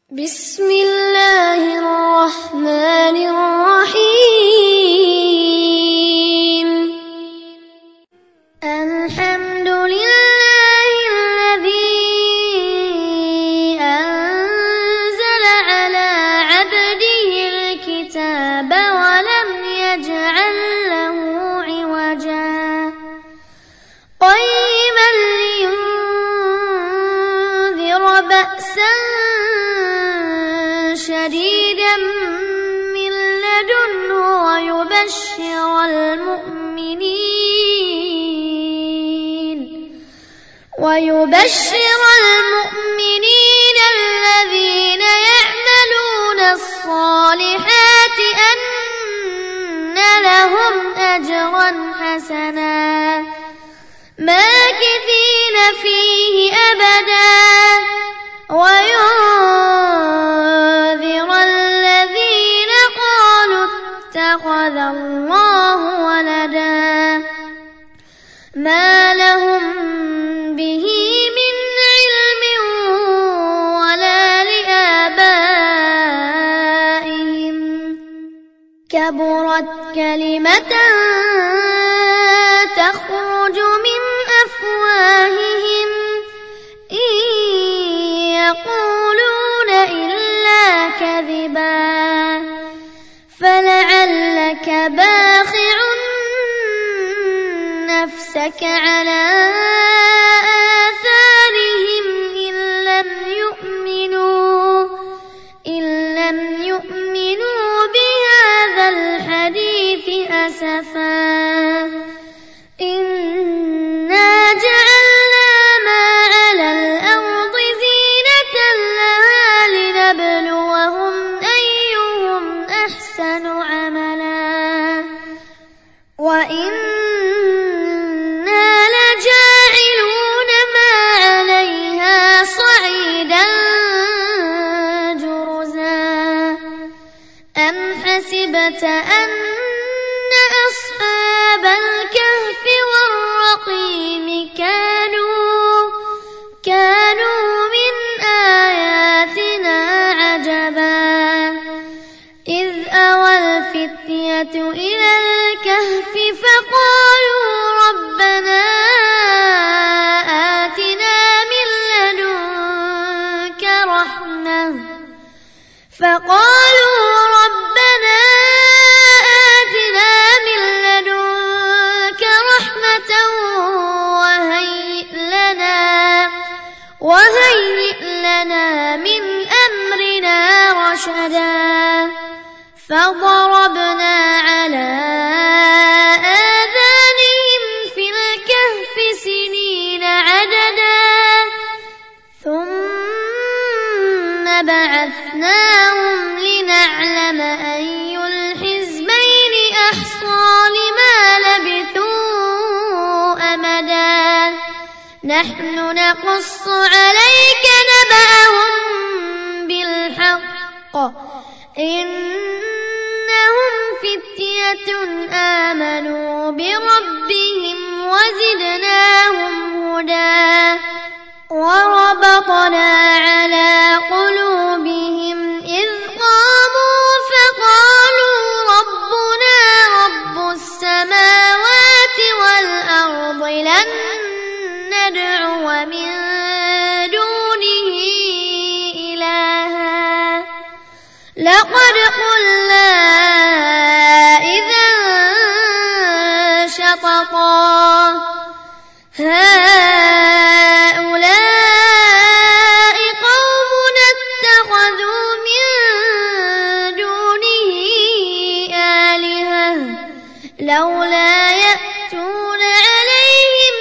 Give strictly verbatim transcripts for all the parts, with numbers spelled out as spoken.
بسم الله الرحمن الرحيم. الحمد لله الذي أنزل على عبده الكتاب ولم يجعل له عوجا قيما لينذر بأسا شديدا من لدنه ويبشر المؤمنين ويبشر المؤمنين الذين يعملون الصالحات أن لهم أجرا حسنا ماكثين فيه أبدا وينذر الذين قالوا اتخذ الله ولدا ما لهم به من علم ولا لآبائهم كبرت كلمة تخرج من أفواههم إن يقولون إلا كذبا فلعلك باخع نفسك على آثارهم إن لم يؤمنوا إن لم يؤمنوا بهذا الحديث أسفا إنا جعلنا ما على الأرض زينة لها لنبلوهم أيهم أحسن عملا وإنا لجاعلون ما عليها صعيدا جرزا أم حسبت أن أصحاب الكهف والرقيم كانوا كانوا من آياتنا عجبا إذ أوى الفتية إلى الكهف فقالوا ربنا آتنا من لدنك رحمة فقالوا ربنا آتنا من لدنك رحمة وهيئ لنا وهيئ لنا من أمرنا رشدا فضربنا على آذانهم في الكهف سنين عددا ثم بعثناهم لنعلم أي الحزبين أحصى لما لبثوا أمدا نحن نقص عليك نبأهم بالحق إنهم فتية آمنوا بربهم وزدناهم هدى وربطنا على قلوبهم إذ قاموا فقالوا ربنا رب السماوات والأرض لن ندعو من دونه إلها لقد قلنا إذا شططا هؤلاء قومنا اتخذوا من دونه آلهة لولا يأتون عليهم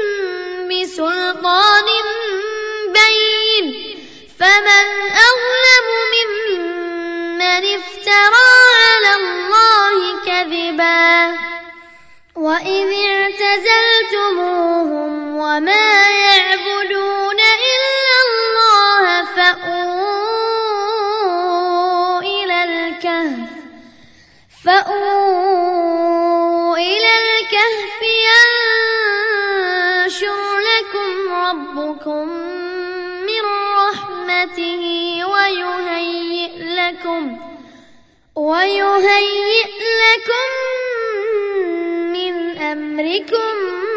بسلطان بين فمن أظلم ممن افترى على الله كذبا وإذ اعتزلتموهم وما يعبدون إلا الله فأووا إلى الكهف فأووا إلى الكهف ينشر لكم ربكم من رحمته ويهيئ لكم ويهيئ لكم من أمركم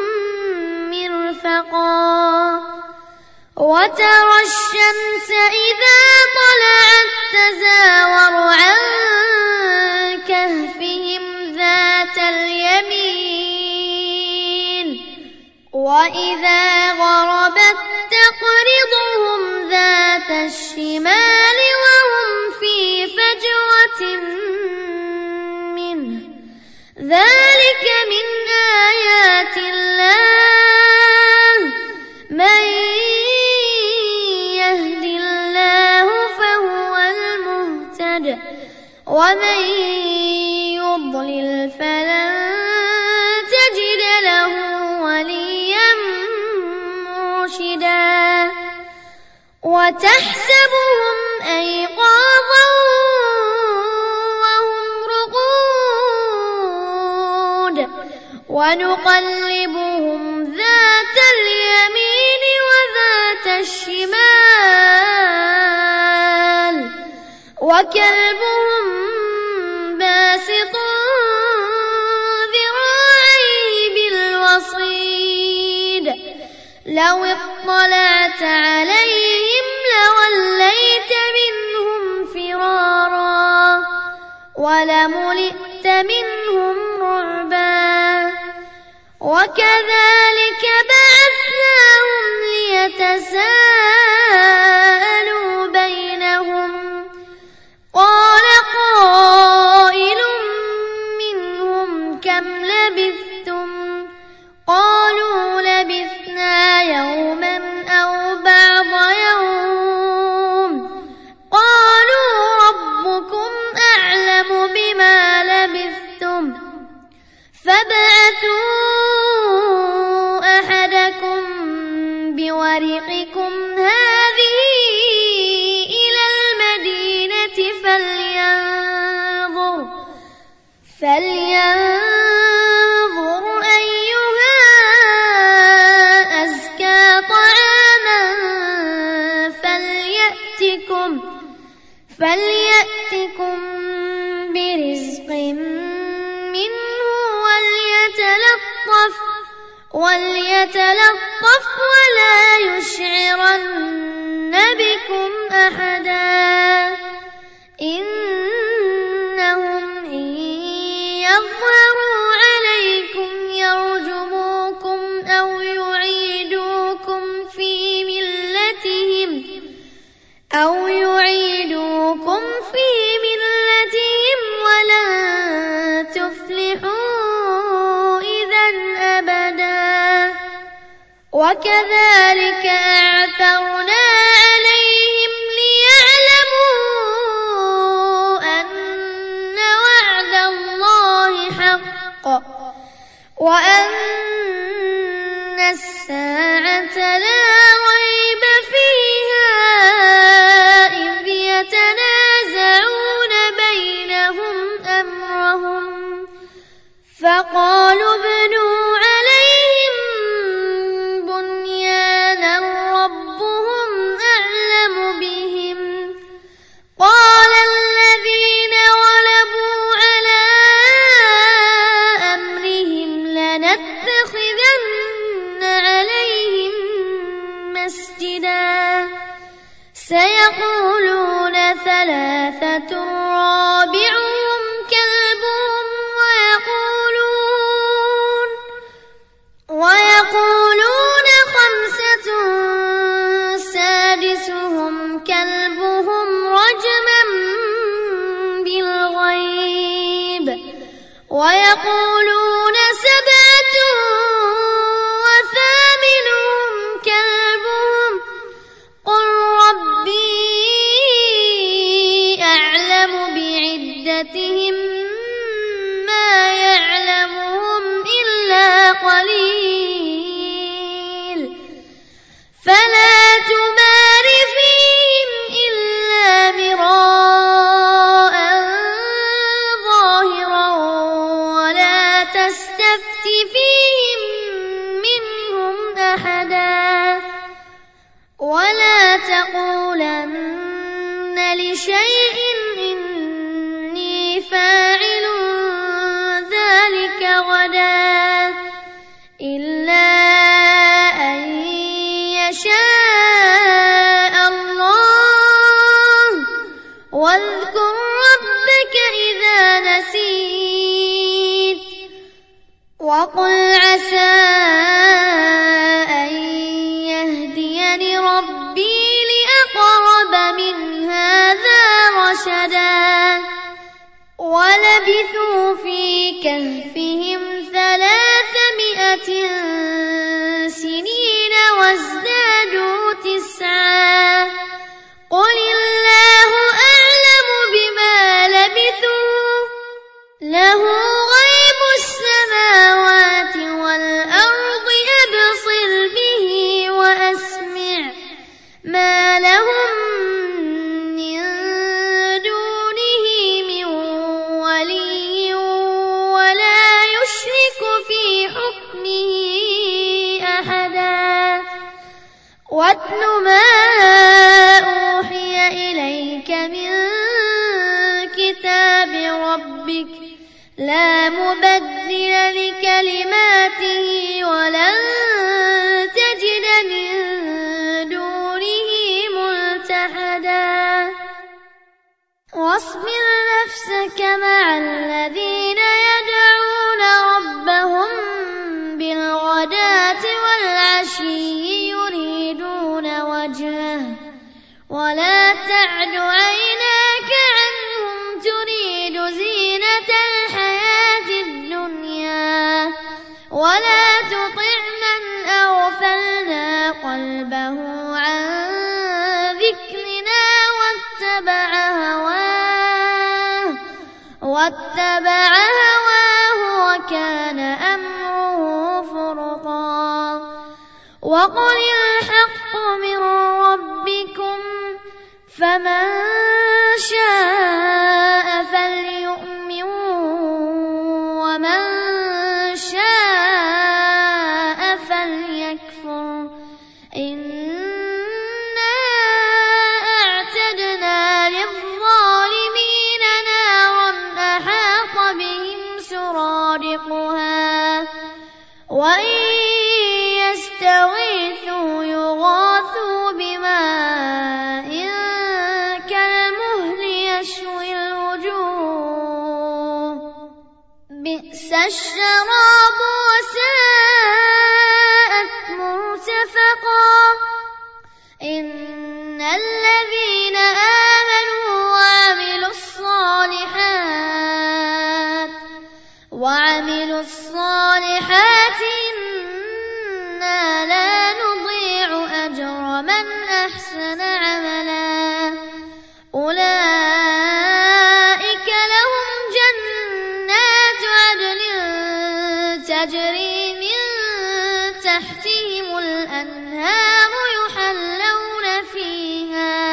مرفقا وترى الشمس إذا طلعت تزاور عن كهفهم ذات اليمين وإذا غربت تقرضهم ذات الشمال وهم في فجوة منه ذلك من آيات الله من يهد الله فهو المهتد ومن يضلل فلن تجد له وليا مرشدا وتحسبهم أيقاظا وهم رقود ونقلبهم ذات اليمين وذات الشمال وكلبهم باسط ذراعيه بالوصيد لو اطلعت عليهم لوليت منهم فرارا ولملئت منهم رعبا وكذلك بعثناهم ليتساءلوا بينهم قال قائل منهم كم لبثتم قالوا لبثنا يوما أو بعض يوم قالوا ربكم أعلم بما لبثتم فابعثوا أحدكم بورقكم هذه إلى المدينة فلينظر فلينظر أيها أزكى طعاما فليأتكم فليأتكم برزق منه وليتلطف وليتلطف ولا يشعرن بكم أحدا إنهم إن يظهروا عليكم يرجموكم أو يعيدوكم في ملتهم أو يعيدوكم في ملتهم ولن تفلحوا إذا أبدا وكذلك أعثرنا عليهم ليعلموا أن وعد الله حق وأن الساعة لا ريب فيها إذ يتنازعون بينهم أمرهم فقالوا ابنوا عليهم بنيانا ربهم أعلم بهم قال الذين غلبوا على أمرهم لنتخذن عليهم مسجدا سيقولون ثلاثة رابعهم كلبهم ويقولون ويقولون خمسة سادسهم كلبهم رجما بالغيب ويقولون سبعة وثامنهم كلبهم قل ربي أعلم بعدتهم ما يعلمهم إلا قليل فلا تمار فيهم إلا مراء ظاهرا ولا لشيء إني فاعل ذلك غدا إلا أن يشاء الله واذكر ربك إذا نسيت وقل عسى أن يهديني ربي لأقرب من هذا رشدا ولبثوا في كهفهم ثلاثمائة سنين وازدادوا تسعا قل الله أعلم بما لبثوا له غيب السماوات والأرض أبصر به وأسمع ما لهم من دونه من ولي ولا يشرك في حكمه أحدا واتل ما أوحي إليك من كتاب ربك لا مبدل لكلماته ولن تجد من دونه ملتحدا واصبر نفسك مع الذين يدعون ربهم بالغداة والعشي يريدون وجهه ولا تعد عيناك عنهم تريد زينة الحياة الدنيا ولا تطع من أغفلنا قلبه عن ذكرنا واتبع هواه واتبع هواه وكان أمره فرطا وقل الحق من ربكم فمن شاء فليؤمن ومن شاء فليكفر إنا أعتدنا للظالمين نارا أحاط بهم سرادقها وإن يستغيثوا يغاثوا بماء كالمهل يشوي الوجوه بئس الشراب وساءت مرتفقا إن الذين آمنوا وعملوا الصالحات وعملوا الصالحات إنا لا نضيع أجر من أحسن عملا أولئك لهم جنات عدن تجري من تحتهم الأنهار يحلون فيها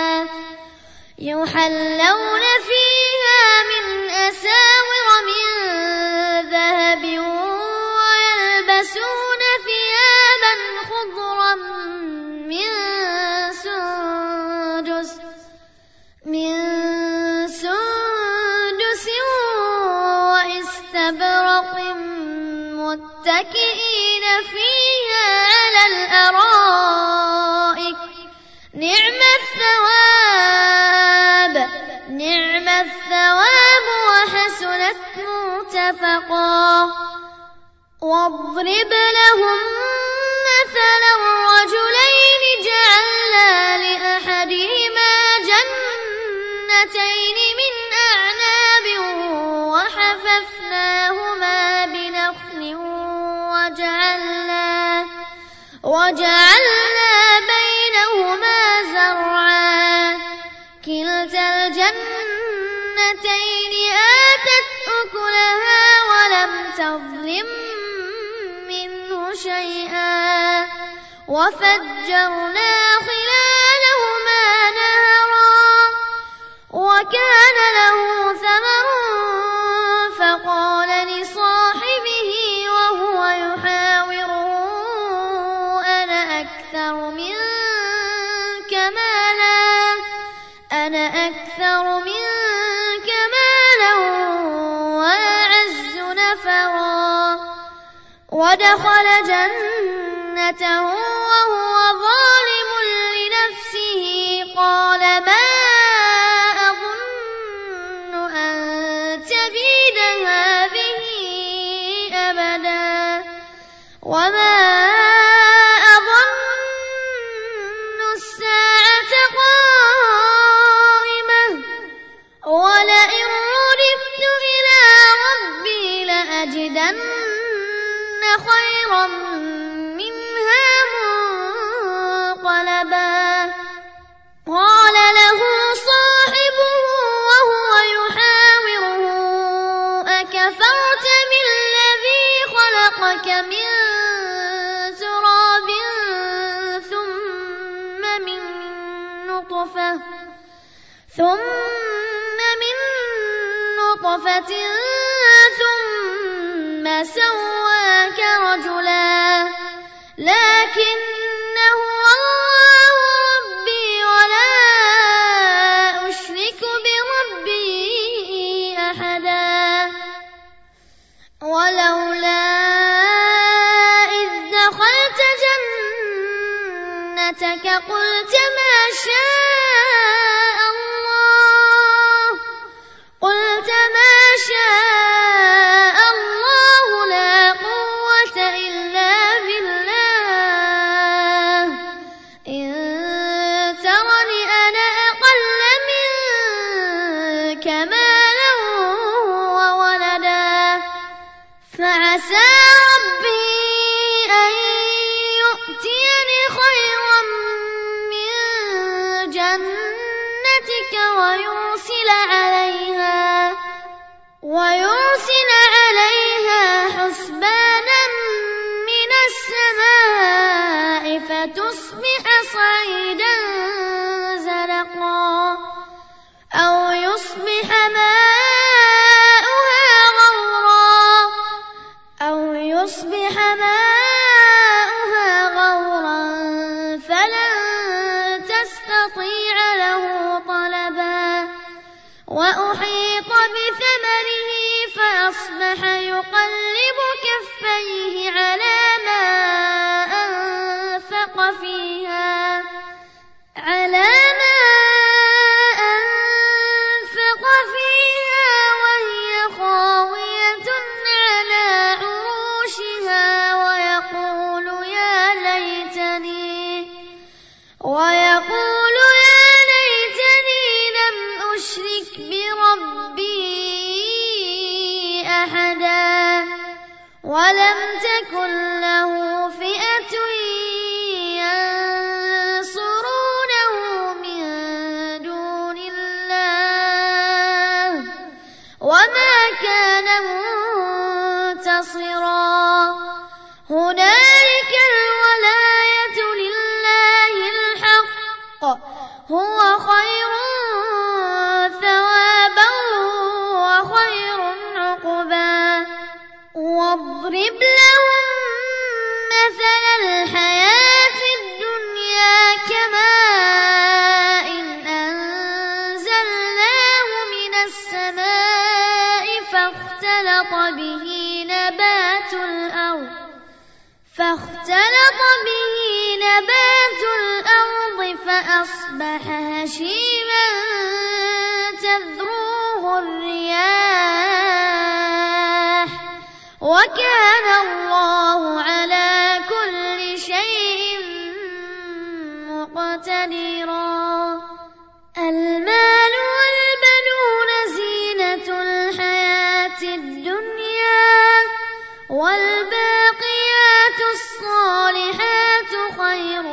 يحلون فيها من أساور من ذهب ويلبسون ثيابا خضرا من سندس من سندس واستبرق متكئين فيها على الأرائك نعم الثواب نعم الثواب وحسنت مرتفقا واضرب لهم مثلا الرجلين جعلنا لأحدهما جنتين من أعناب وحففناهما بنخل وجعلنا وجعلنا بينهما زرعا كلتا الجنتين آتت أكلها ولم تظلم منه شيئا وفجرنا خلالهما نهرا وكان له ثمر فقال لصاحبه وهو يحاوره أنا أكثر منك مالا أنا أكثر منك مالا وأعز نفرا ودخل جنته وهو ظالم لنفسه قال ما أظن أن تبيد هذه أبدا وما أظن الساعة قائمة ولئن رددت إلى ربي لأجدن خيرا منها منقلبا قال له صاحبه وهو يحاوره أكفرت بالذي خلقك من تراب ثم من نطفة ثم من نطفة ثم سواك رجلا لكن هو الله ربي ولا أشرك بربي أحدا ولولا إذ دخلت جنتك قلت ما شاء الله قلت ما شاء الله لا قوة إلا بالله إن ترني أنا أقل منك مالا وولدا فعسى ربي أن يؤتيني خيرا من جنتك ويرسل عليها ويرسل عليها حسبانا من السماء فتصبح صعيدا زلقا أو يصبح ماؤها غورا أو يصبح ماؤها غورا فلن تستطيع له طلبا وأحيط بثمره فأصبح يقلب كفيه على ما أنفق فيها على ما أنفق فيها وهي خاوية على عروشها ويقول يا ليتني ويقول يا ليتني لم أشرك بربي أحدا ولم تكن له فئة ينصرونه من دون الله وما كان منتصرا هنالك الولاية لله الحق هو خير ثوابا وخير عقبا واضرب لهم مثل الحياة الدنيا كماء أنزلناه من السماء فاختلط به نبات الأرض فاختلط به نبات الأرض فأصبح هشيما تذروه الرياح وكان الله على كل شيء مقتدرا المال والبنون زينة الحياة الدنيا والباقيات الصالحات خير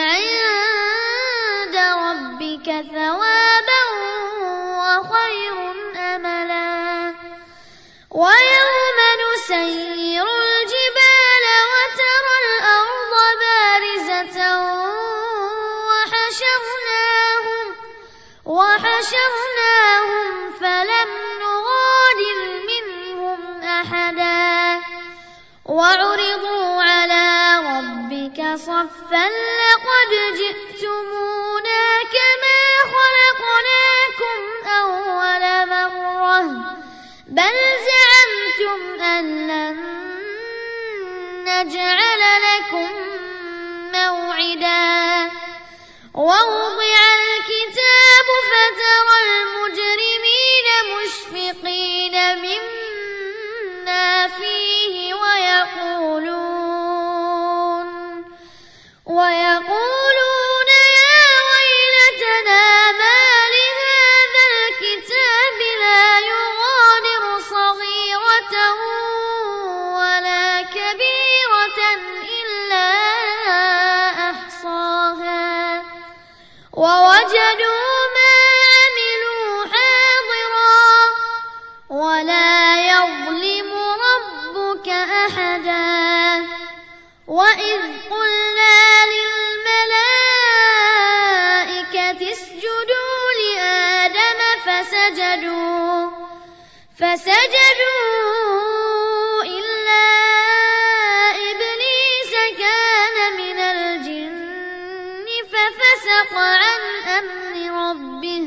عند ربك ثوابا وخير أملا ويوم نسير الجبال وترى الأرض بارزة وحشرناهم وحشرناهم فلم نغادر منهم أحدا وعرضوا على ربك صفا لقد جئتمونا كما خلقناكم بل زعمتم أن لن نجعل لكم موعدا ووضع الكتاب فترى المجرمين مشفقين مما فيه ويقولون ويقولون يا ويلتنا ما لهذا الكتاب لا يغادر صغيرة ولا كبيرة إلا أحصاها ووجدوا ما عملوا حاضرا ولا يظلم ربك أحدا وإذ قلنا للملائكة اسجدوا لآدم فسجدوا فسجدوا إلا إبليس كان من الجن ففسق عن أمر ربه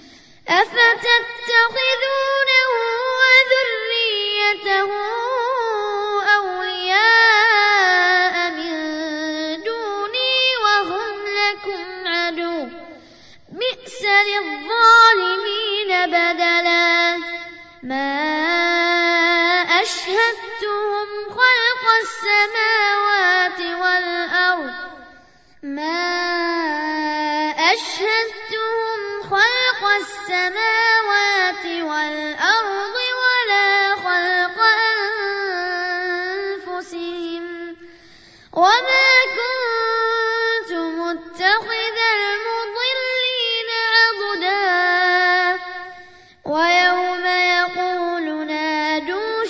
أفتتخذونه وذريته أولياء من دوني وهم لكم عدو بئس للظالمين بدلا ما أشهدتهم خلق السماوات والأرض ما أشهدتهم خلق السماوات والأرض ولا خلق أنفسهم وما كنت متخذ المضلين عضدا ويوم يقول نادوا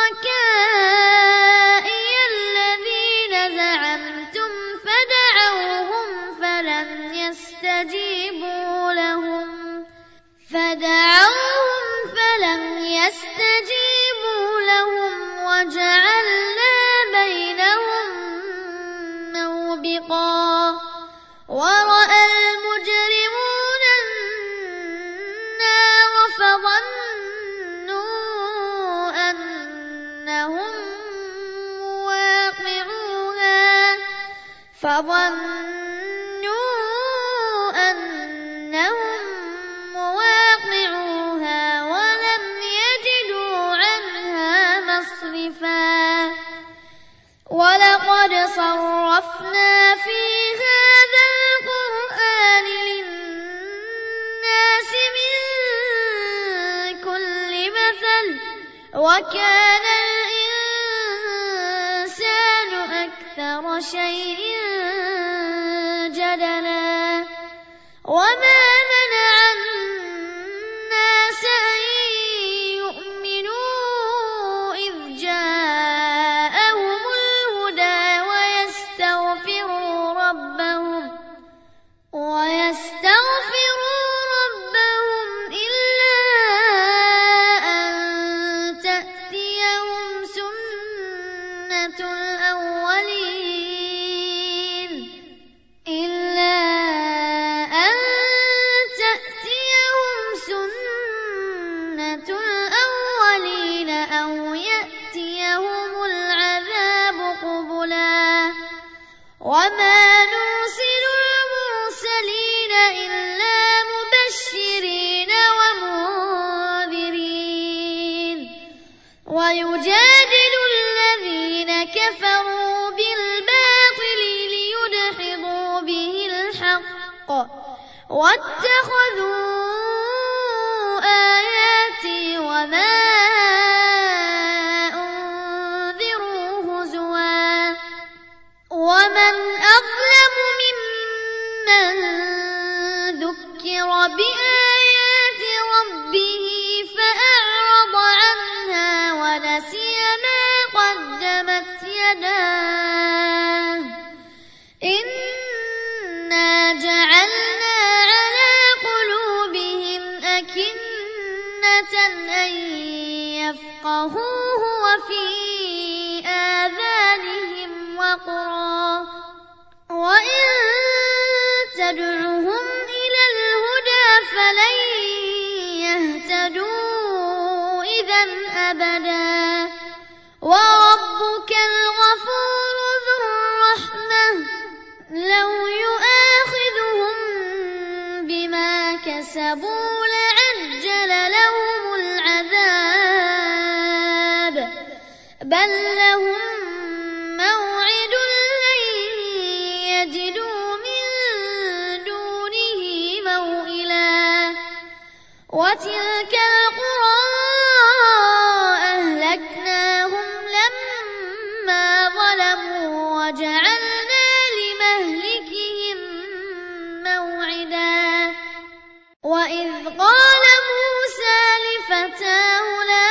شركائي الذين زعمتم فدعوهم فلم يستجيبوا لهم فدعوهم فلم يستجيبوا لهم وجعلنا بينهم موبقا ورأى المجرمون النار فظنوا أنهم واقعوها فظنوا أنهم مواقعوها ولم يجدوا عنها مصرفا ولقد صرفنا في هذا القرآن للناس من كل مثل وكان الإنسان أكثر شيء جدلا وما منع الناس أن يؤمنوا إذ جاءهم الهدى ويستغفروا ربهم ويستغفروا ربهم إلا أن تأتيهم سنة الأولين إلا أن تأتيهم سنة الأولين أو يأتيهم العذاب قبلا وما نرسل المرسلين إلا مبشرين ومنذرين ويجادل الذين كفروا بالباطل ليدحضوا به الحق واتخذوا آياتي وما أنذروا هزوا ومن أظلم ممن ذكر بآيات ربه فأعرض عنها ونسي ما قدمت يداه إنا جعلنا على قلوبهم أكنة أن يفقهوه وفي آذانهم وقرا وإن تدعهم إلى الهدى فلن يهتدوا إذا أبدا وربك الغفور ذو الرحمة لو يؤاخذهم بما كسبوا لعجل لهم العذاب بل لهم موعد لن يجدوا من دونه موئلا وتلك القرى أهلكناهم لما ظلموا وجعلنا لمهلكهم موعدا وإذ قال موسى لفتاه لا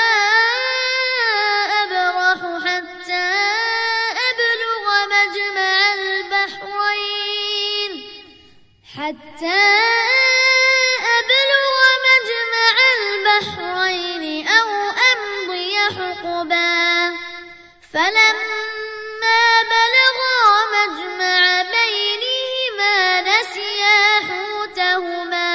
أبرح حتى أبلغ مجمع البحرين حتى أبلغ مجمع البحرين أو أمضي حقبا فلما بلغا مجمع بينهما نسيا حوتهما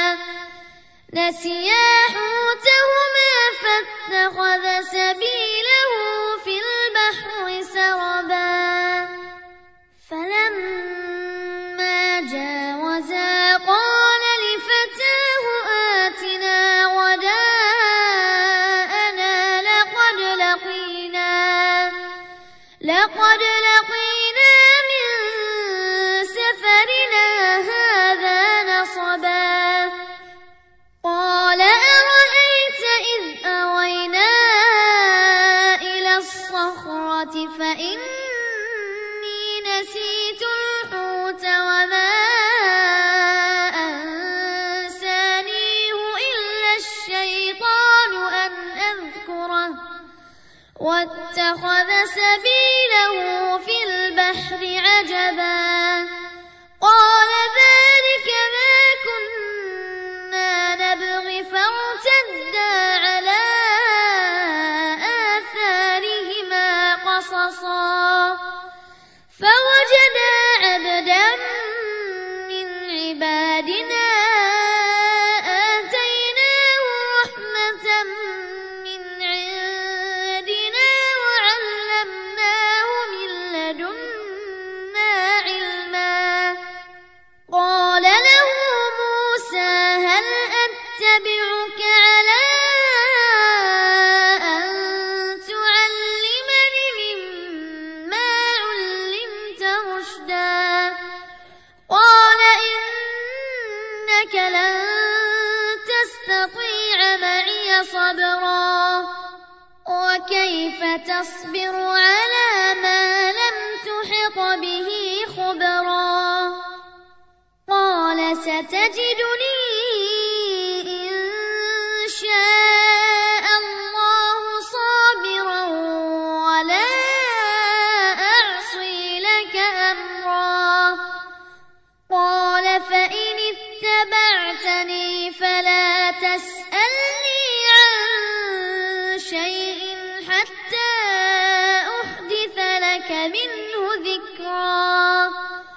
نسيا حوتهما فاتخذ سبيله في البحر سربا فلما جاوزا قال لفتاه آتنا غداءنا لقد لقينا لقد لقينا من سفرنا هذا نصبا قال أرأيت إذ أوينا إلى الصخرة فإني نسيت الحوت وما أنسانيه إلا الشيطان أن أذكره واتخذ سبيله في البحر عجبا قال ذلك ما كنا نبغي فارتدا على آثارهما قصصا فوجدا عبدا من عبادنا آتيناه رحمة من عندنا وعلمناه من لدنا علما قال له موسى هل أتبعك على أن تعلمني مما علمت رشدا قال إنك لن تستطيع معي صبرا وكيف تصبر على ما لم تحط به خبرا قال ستجدني إن شاء الله صابرا ولا أعصي لك أمرا قال فإن اتبعتني فلا تسألني عن شيء حتى أحدث لك منه ذكرا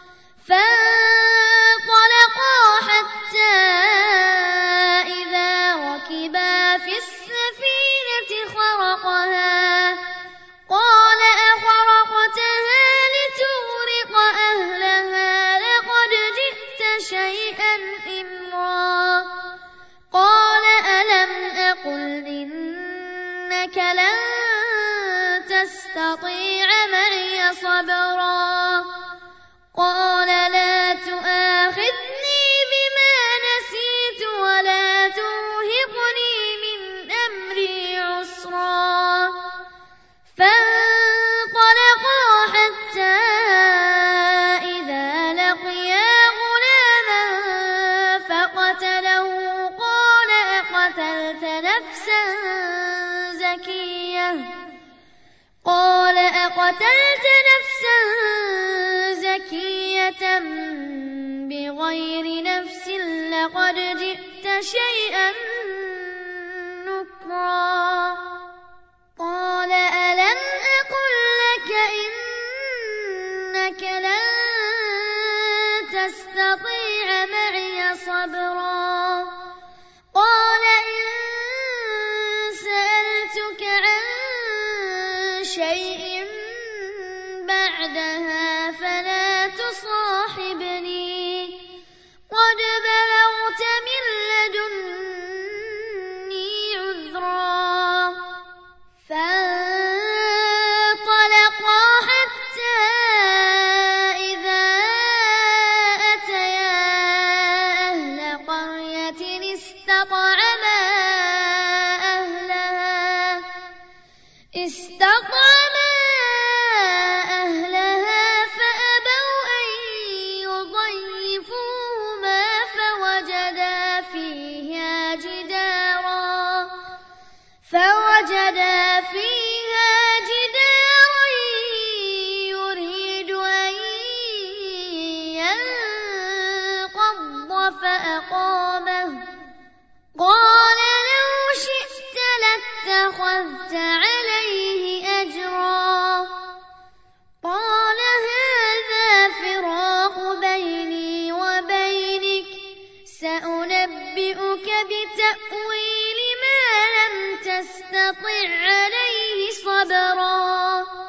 فانطلقا حتى إذا ركبا في السفينة خرقها قال أخرقتها لتغرق أهلها لقد جئت شيئا إمرا قال ألم أقل إنك لن تستطيع معي صبرا قال لا تؤاخذني بما نسيت ولا ترهقني من أمري عسرا فانطلقا حتى إذا لقيا غلاما فقتله قال أقتلت نفسا زكية قال أقتلت نفسا زكية بغير نفس لقد جئت شيئا نكرا قال ألم أقل لك إنك لن تستطيع معي صبرا قال إن سألتك استطعما أهلها فأبوا أن يضيفوهما فوجدا فيها جدارا فوجدا فيها جدارا يريد أن ينقض فأقامه قال لو شئت لاتخذت عليه أجرا قال هذا فراق بيني وبينك سأنبئك بتأويل ما لم تستطع عليه صبرا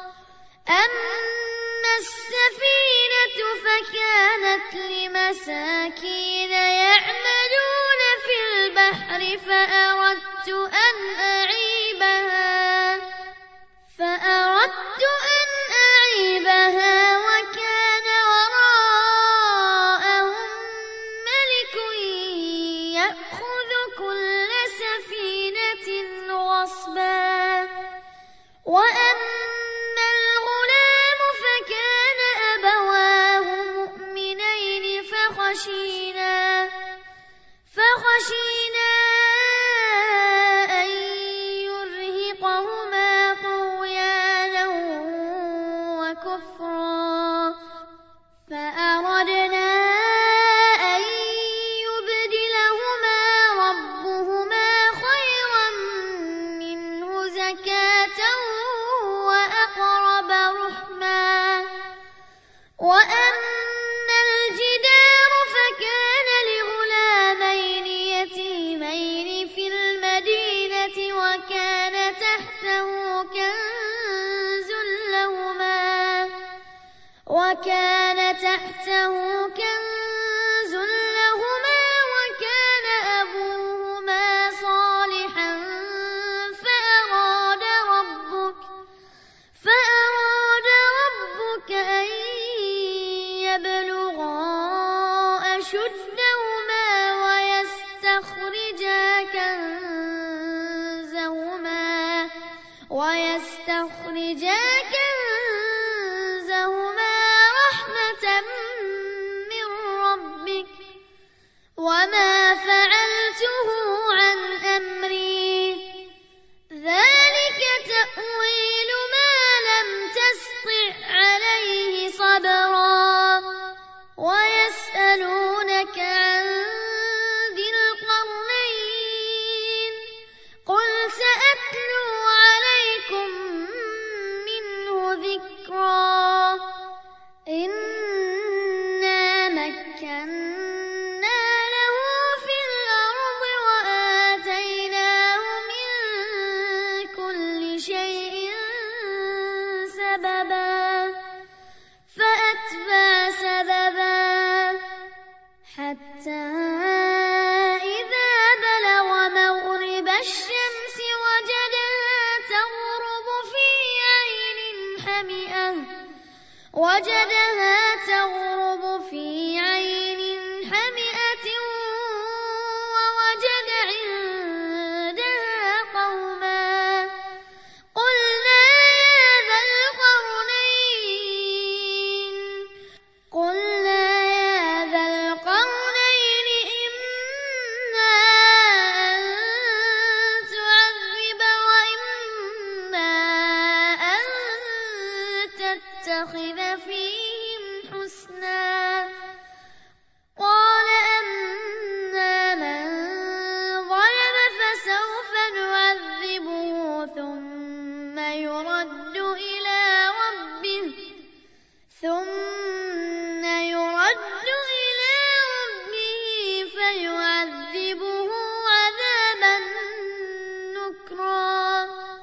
أما السفينة فكانت لمساكين يعملون في البحر فأردت أن أعيبها فأردت أن أعيبها وكان وراءهم ملك يأخذ كل سفينة غصبا وأما الغلام فكان أبواه مؤمنين فخشينا فخشينا أن يرهقهما طغيانا وكفرا فأردنا أن يبدلهما ربهما خيرا منه زكاة وأقرب رحما وأما الجدار فكان لغلامين يتيمين في المدينة وكان تحته كنز لهما وكان تحته كنز لهما وكان أبوهما صالحا فأراد ربك فأراد ربك أن يبلغا أشدهما ويستخرجا كنزهما ويستخرجا كنزهما رحمة من ربك وما فعلته عن أمري ذلك تأويل ما لم تسطع عليه صبرا ويسألونك عن ذي القرنين قل سأتلو عليكم منه ذكرا إنا مكنا له في الأرض وآتيناه من كل شيء سببا فأتبع سببا حتى إذا بلغ مغرب الشمس وجدها تغرب في عين حمئة وجدها تغرب في عين حمئة ووجد عندها قوما قلنا يا ذا القرنين قلنا يا ذا القرنين إما أن تعذب وإما أن تتخذ فيهم حسنا قال أما من ظلم فسوف نعذبه ثم يرد إلى ربه ثم يرد إلى ربه فيعذبه عذابا نكرا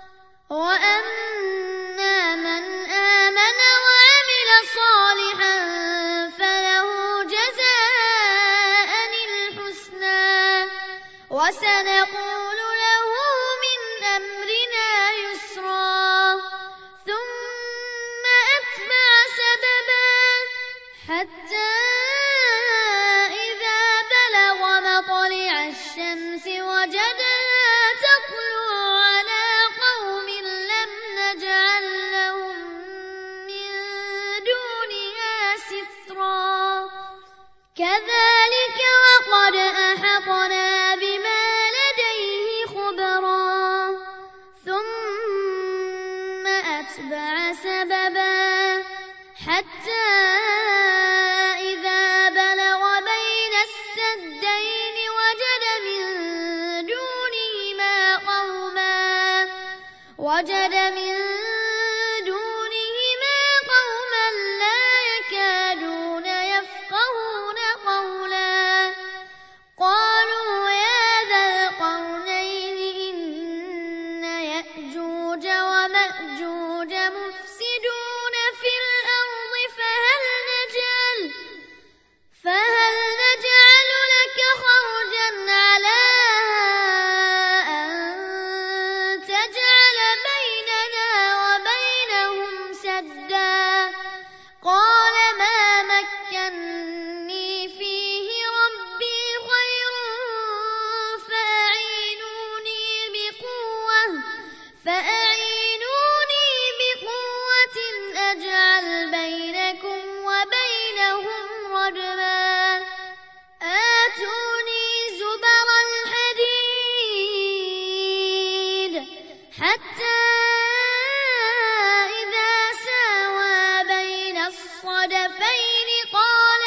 وأما من آمن وعمل صالحا فله جزاء الحسنى وسنقول له من أمرنا يسرا ثم أتبع سببا حتى إذا بلغ مطلع الشمس وجدها تطلع على قوم لم وجد من دونهما قوما لا يكادون يفقهون قولا قالوا يا ذا القرنين إن يأجوج ومأجوج مفسدون في الأرض فهل نجعل فهل نجعل لك خرجا على أن تجعل بيننا وبينهم سدا قال ما مكني فيه ربي خير فأعينوني بقوة فأعينوني بقوة أجعل بينكم وبينهم ردما آتوني زبر الحديد حتى إذا ساوى بين الصدفين قال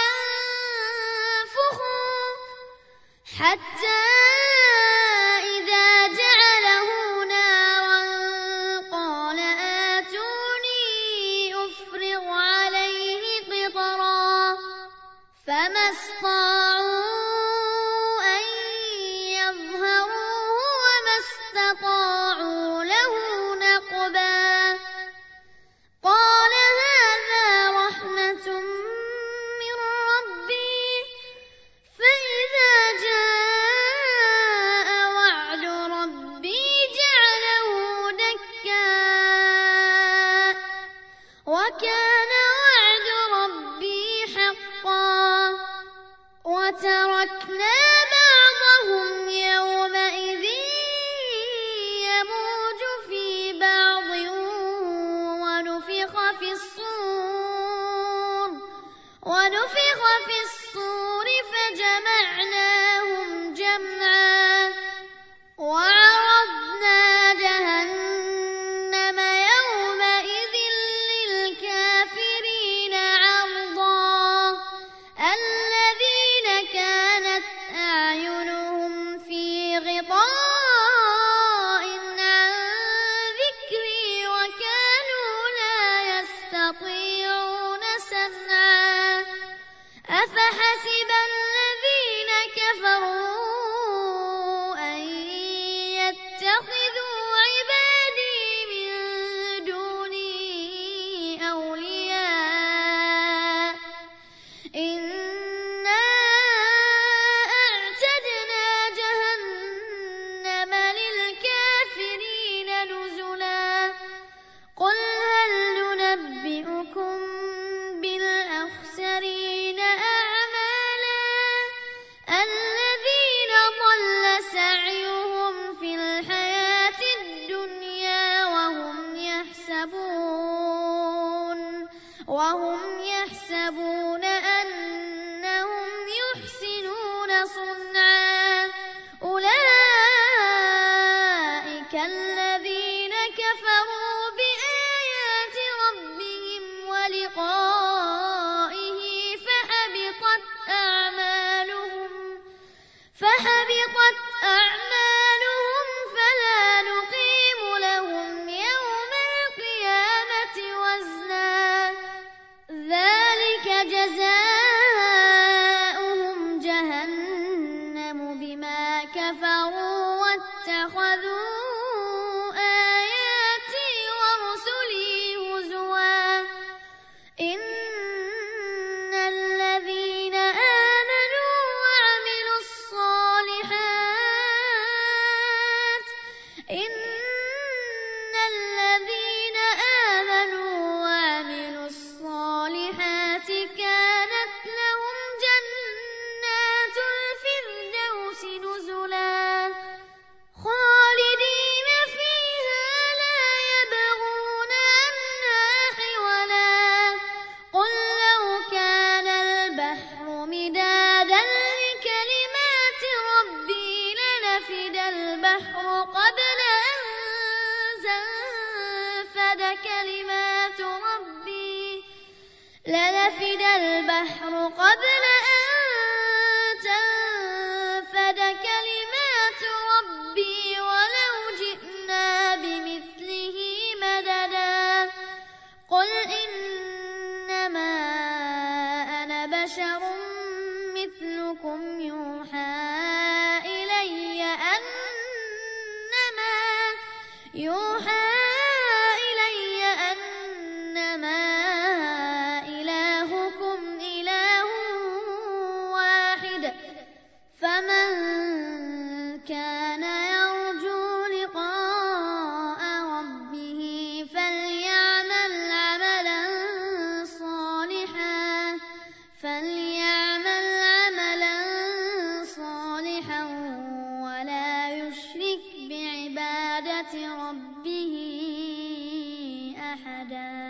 انفخوا حتى إذا جعله نارا قال آتوني أفرغ عليه قطرا فما استطاعوا أن يظهروه وما استطاعوا له نقبا قال هذا رحمة من ربي فإذا جاء وعد ربي جعله دكا وكان وعد ربي حقا وتركنا بعضهم يومئذ يموج في بعض ونفخ في الصور ونفخ في الصور فجمعناهم جمعا وعرضنا جهنم يومئذ للكافرين عرضا الذين كانت أعينهم في غطاء عن ذكري وكانوا لا يستطيعون سمعا أفحسب الذين كفروا أن يتخذوا عبادي من دوني أولياء إنا أعتدنا جهنم للكافرين نزلا قل هل ننبئكم بالأخسرين أعمالا الذين ضل سعيهم في الحياة الدنيا وهم يحسبون وهم يحسبون أنهم يحسنون صنعا أولئك الذين كفروا بآيات ربهم ولقائه فحبطت أعمالهم فحبطت أعمالهم فلا نقيم لهم يوم القيامة وزنا ذلك جزاؤهم جهنم بما كفروا واتخذوا آياتي ورسلي هزوا إن الذين آمنوا وعملوا الصالحات إن الذين آمنوا وعملوا الصالحات كانت لهم جنات الفردوس نزلا خالدين فيها لا يبغون عنها حولا قل لو كان البحر مدادا لكلمات ربي لنفد البحر قبل أن تنفد كلمات ربي لنفد البحر قبل أن تنفد كلمات ربي ولو جئنا بمثله بشر مثلكم يوحى إلي أنما يوحى إلي أنما إلهكم إله واحد فمن كان يرجو لقاء ربه فليعمل عملا صالحا فليعمل عملا صالحا ولا يشرك بعبادة ربه أحدا.